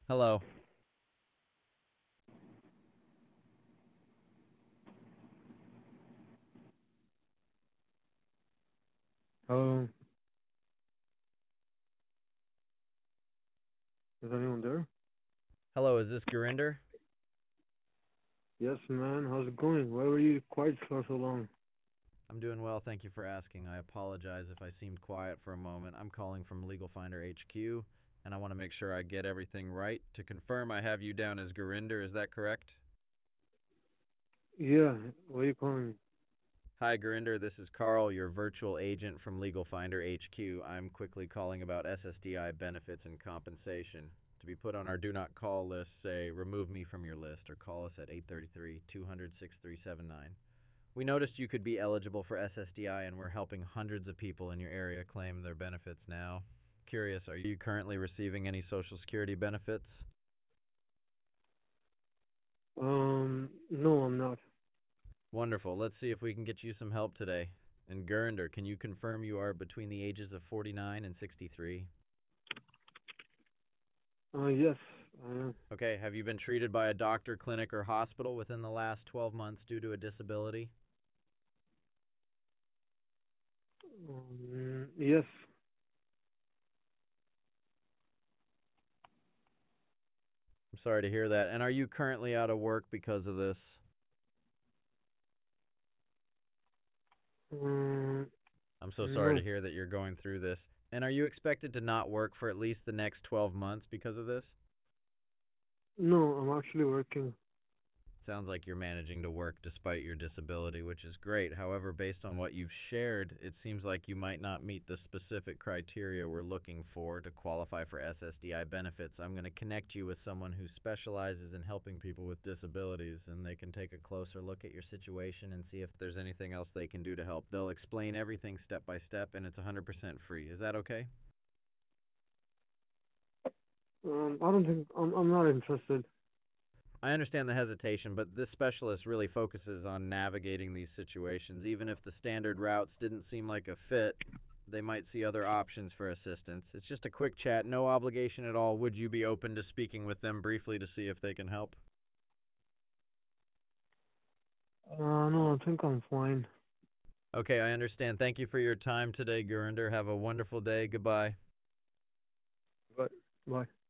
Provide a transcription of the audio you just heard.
Hello. Hello, is anyone there? Hello, is this Gurinder? Yes, man. How's it going? Why were you quiet for so long? I'm doing well, thank you for asking. I apologize if I seemed quiet for a moment. I'm calling from Legal Finder HQ, and I want to make sure I get everything right. To confirm, I have you down as Gurinder, is that correct? Yeah, why are you calling? Hi, Gurinder, this is Carl, your virtual agent from Legal Finder HQ. I'm quickly calling about SSDI benefits and compensation. To be put on our do not call list, say remove me from your list or call us at 833-200-6379. We noticed you could be eligible for SSDI and we're helping hundreds of people in your area claim their benefits now. Curious, are you currently receiving any Social Security benefits? No, I'm not. Wonderful. Let's see if we can get you some help today. And Gurinder, can you confirm you are between the ages of 49 and 63? Yes, I am. Okay, have you been treated by a doctor, clinic, or hospital within the last 12 months due to a disability? Yes. I'm sorry to hear that. And are you currently out of work because of this? Um, I'm so sorry to no, hear that you're going through this. And are you expected to not work for at least the next 12 months because of this? no, I'm actually working. Sounds like you're managing to work despite your disability, which is great. However, based on what you've shared, it seems like you might not meet the specific criteria we're looking for to qualify for SSDI benefits. I'm going to connect you with someone who specializes in helping people with disabilities, and they can take a closer look at your situation and see if there's anything else they can do to help. They'll explain everything step by step, and it's 100% free. Is that okay? I don't think I'm not interested. I understand the hesitation, but this specialist really focuses on navigating these situations. Even if the standard routes didn't seem like a fit, they might see other options for assistance. It's just a quick chat, no obligation at all. Would you be open to speaking with them briefly to see if they can help? No, I think I'm fine. Okay, I understand. Thank you for your time today, Gurinder. Have a wonderful day. Goodbye. But, bye.